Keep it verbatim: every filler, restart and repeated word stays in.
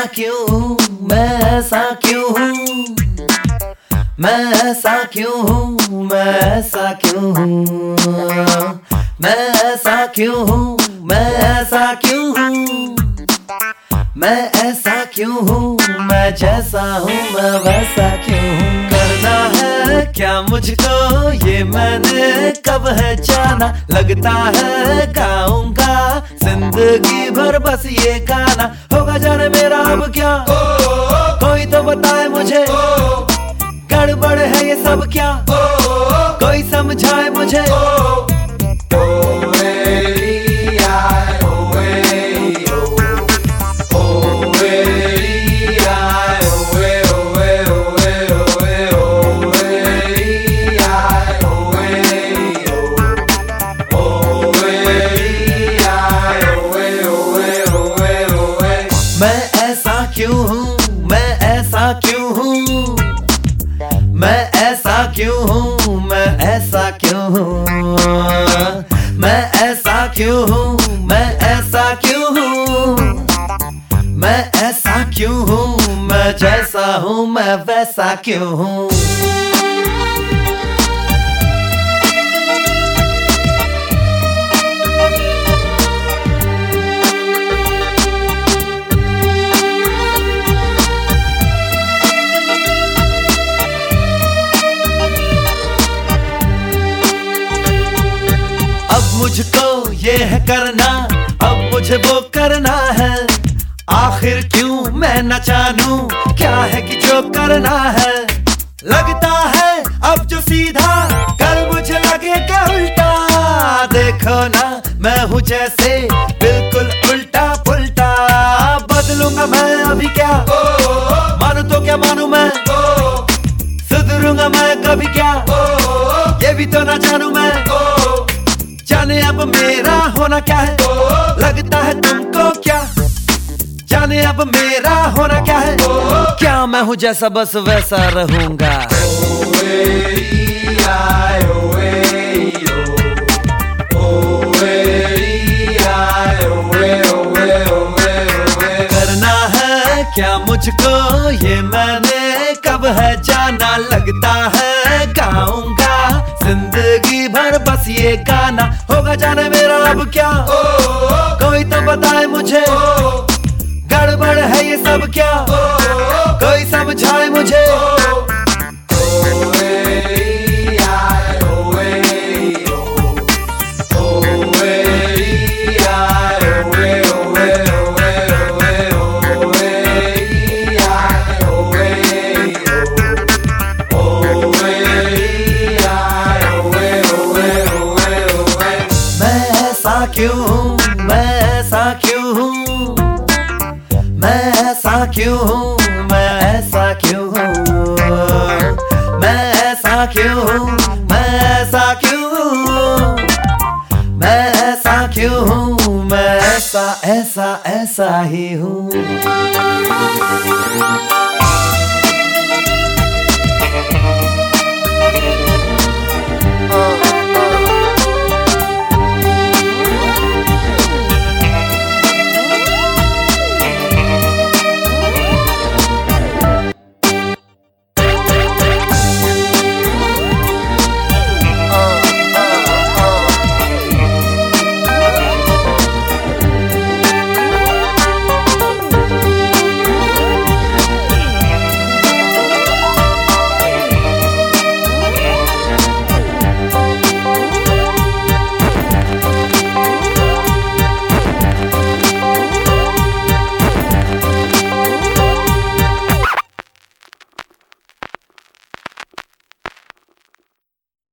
क्यों हूँ, मैं ऐसा क्यों हूँ, मैं ऐसा क्यों हूँ, मैं ऐसा क्यों हूँ, मैं ऐसा क्यों हूँ, मैं ऐसा क्यों हूँ, मैं ऐसा क्यों हूँ, मैं जैसा हूँ मैं वैसा क्यों हूँ। करना है क्या मुझको ये मैंने कब है जाना, लगता है गाऊंगा जिंदगी भर बस ये गाना। होगा जाने मेरा अब क्या, कोई तो बताए मुझे, गड़बड़ है ये सब क्या, कोई समझाए मुझे। मैं ऐसा क्यों हूँ, मैं ऐसा क्यों हूँ, मैं ऐसा क्यों हूँ, मैं ऐसा क्यों हूँ, मैं ऐसा क्यों हूँ, मैं ऐसा क्यों हूँ, मैं ऐसा क्यों हूँ, मैं जैसा हूँ मैं वैसा क्यों हूँ। मुझको ये है करना, अब मुझे वो करना है, आखिर क्यों मैं न जानूं क्या है कि जो करना है। लगता है अब जो सीधा कल मुझे लगेगा उल्टा, देखो ना मैं हूँ जैसे बिल्कुल उल्टा पुल्टा। बदलूंगा मैं अभी क्या, मानू तो क्या मानू मैं, सुधरूंगा मैं कभी क्या, ये भी तो ना जानू मैं। जाने अब मेरा होना क्या है, लगता है तुमको क्या, जाने अब मेरा होना क्या है, क्या मैं हूँ जैसा बस वैसा रहूंगा। करना है क्या मुझको ये मैंने कब है जाना, लगता है गाऊंगा जिंदगी भर बस ये गाना। होगा जाने मेरा अब क्या, कोई तो बताए मुझे, गड़बड़ है ये सब क्या, कोई समझाए मुझे। क्यों हूँ, मैं ऐसा क्यों हूँ, मैं ऐसा क्यों हूँ, मैं ऐसा क्यों हूँ, मैं ऐसा क्यों हूँ, मैं ऐसा क्यों हूँ, मैं ऐसा क्यों हूँ, मैं ऐसा ऐसा ऐसा ही हूँ।